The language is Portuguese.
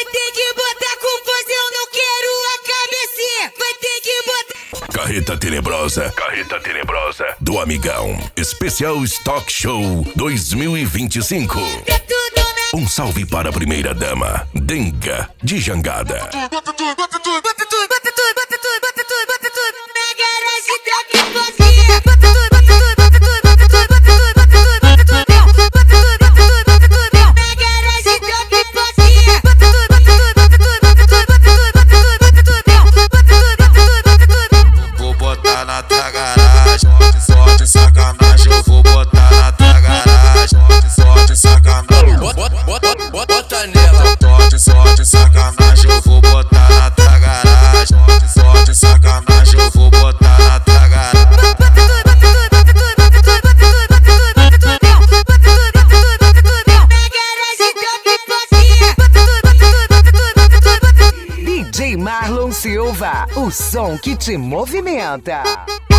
Vai ter que botar com força, eu não quero a cabecinha. Vai ter que botar. Carreta Tenebrosa do Amigão. Especial Stock Show 2025. Um salve para a primeira dama, Denga de Jangada. Bota tudo. Na garagem da pipoquinha. Bota tudo. Na garagem da pipoquinha. Vou botar na tua garagem, sorte, sacanagem. Eu vou botar na tua garagem, sorte, sacanagem. Bota nela. Sorte, sacanagem. Eu vou botar na tua garagem, sorte, sacanagem. Eu vou botar na tua garagem. DJ Marlon Silva, o som que te movimenta.